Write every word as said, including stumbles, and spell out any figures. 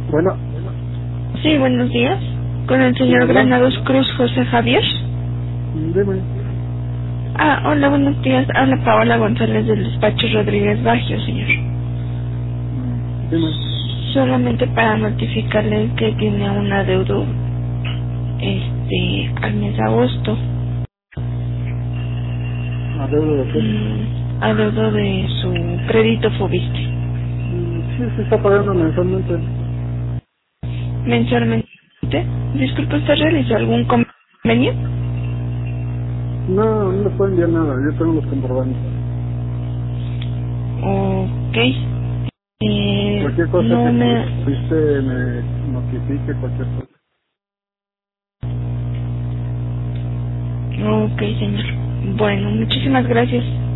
Bueno, Sí, buenos días. Con el sí, señor bueno, Granados Cruz José Javier. dime. Ah, hola, buenos días. Habla Paola González del despacho Rodríguez Baggio, señor. Dime. Solamente para notificarle que tiene un adeudo este, al mes de agosto. ¿Adeudo de qué? Mm, adeudo de su crédito Fobiste. Mm, Sí, se está pagando mensualmente. Mensualmente. Disculpe, ¿usted realizó algún convenio? No, no le puedo enviar nada, yo tengo los comprobantes. Ok. Eh, Cualquier cosa no que me... usted me notifique, cualquier cosa. Ok, señor. Bueno, muchísimas gracias.